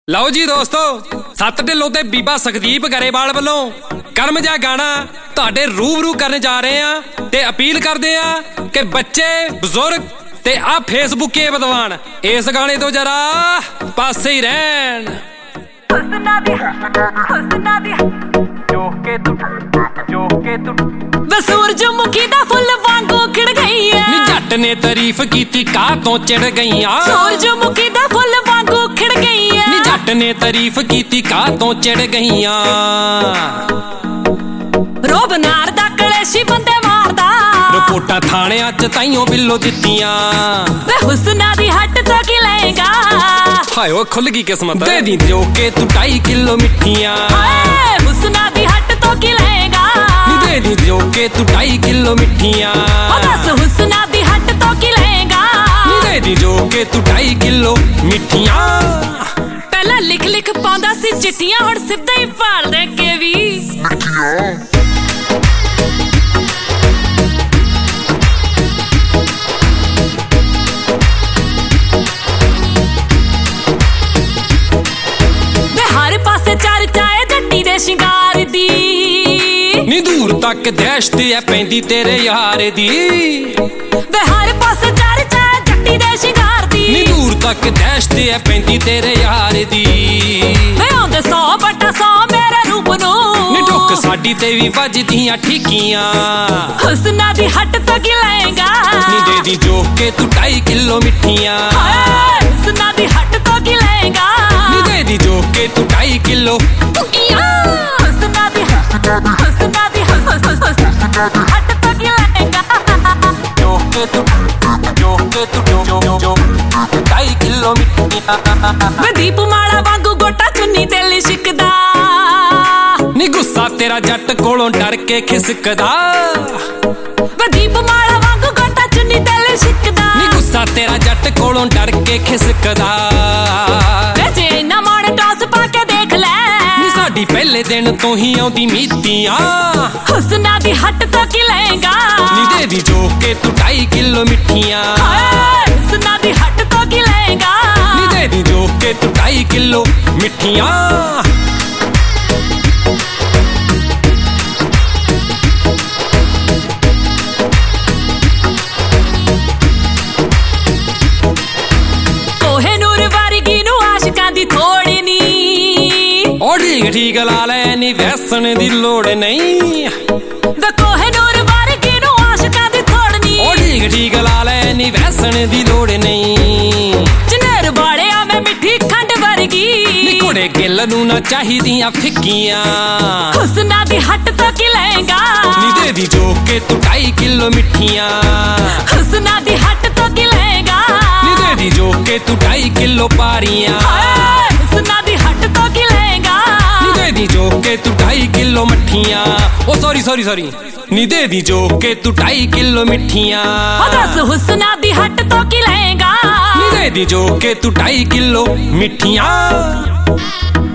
ਲਓ ਜੀ ਦੋਸਤੋ, ਸੱਤ ਢਿੱਲੋਂ ਤੇ ਬੀਬਾ ਸੁਖਦੀਪ ਗਰੇਵਾਲ ਵੱਲੋਂ ਕਰਮ ਜਿਹਾ ਗਾਣਾ ਤੁਹਾਡੇ ਰੂਬਰੂ ਕਰਨ ਜਾ ਰਹੇ ਆ ਤੇ ਅਪੀਲ ਕਰਦੇ ਆ ਕਿ ਬੱਚੇ ਬਜ਼ੁਰਗ ਤੇ ਆ ਫੇਸਬੁੱਕੇ ਵਿਦਵਾਨ ਇਸ ਗਾਣੇ ਤੋਂ ਜਰਾ ਪਾਸੇ ਹੀ ਰਹਿਣ। सूरजमुखी दा फुल वांगू खिड़ गई है नी जट ने तारीफ कीती का तो चिड़ गईया। सूरजमुखी दा फुल वांगू खिड़ गई है नी जट ने तारीफ कीती का तो चिड़ गईया। रोब नार दा कलेशी बंदे मारदा रिपोर्टां थाणियां च ताइयों बिल्लो दित्तियां। वे हुस्ना दी हट तो की लेगा हाय ओ खुल गई किस्मत दे दी जो के तू 2.5 किलो मिठियां। हुस्ना दी हट तो की लेगा दे दी जो के तू 2.5 किलो मिठियां। बस हुस्ना दी हट तो की लेगा दे दी जो के तू 2.5 किलो मिठियां। पहला लिख लिख पांदा सी चिट्ठियां हुण सिद्धा ही फाड़ दे के वी हर पासे चर्चा है जट्टी दे शिंगार दी नी दूर तक दहशत है पैंदी तेरे यार दी। वे हर पासे चर्चा है जट्टी दे शिंगार दी नी दूर तक दहशत है पैंदी तेरे यार दी। वे आंदे 100/100 मेरे रूप नू नी ठुक साडी ते भी वजदियां ठीकियां। हुस्ना दी हट तो की लेगा नी दे दी जो के तू 2.5 किलो मिठियां। हुस्ना दी हट तो की लेगा नी दे दी जो के तू 2.5 किलो हुस्ना दी हट तो की लेगा जो के तू 2.5 किलो मिठियां। वे दीपमाला वांगू गोटा चुन्नी ते लिशकदा नी गुस्सा तेरा जट कोलों डर के खिसकदा। वे दीपमाला वांगू गोटा चुन्नी ते लिशकदा नी गुस्सा तेरा जट कोलों डर के खिसकदा। वे जे ना मोड़ टॉस पा के देख ले नी साडी पहले दिन तो ही आउंदी मीतियां। हुस्ना दी हट तो की लेगा नी दे दी जो के तू 2.5 किलो मिठियां। हुस्ना दी हट तो की लेगा नी दे दी जो के तू 2.5 किलो मिठियां। ठीक ला ले नी वैसन दी लोड़ नहीं। वे कोहिनूर वर्गी नू आशिकां दी थोड़ नी। ठीक ला ले नी वैसन दी लोड़ नहीं। जनेर वाले मैं मिठी खंड वर्गी नी घोड़े गिल नू ना चाहिदियां फिक्कियां। हुस्ना दी हट तो की लेगा नी दे दी जो के तू 2.5 किलो मिठियां। हुस्ना दी हट तो की लेगा नी दे दी जो के तू 2.5 किलो पारियां। हुस्ना दी हट तो की लेगा दे दी जो के तू 2.5 किलो मठियां। ओ सॉरी नी दे दी जो के तू 2.5 किलो मिठियां। बस हुस्ना दी हट तो की लेगा नी दे दी जो के तू 2.5 किलो मिठियां।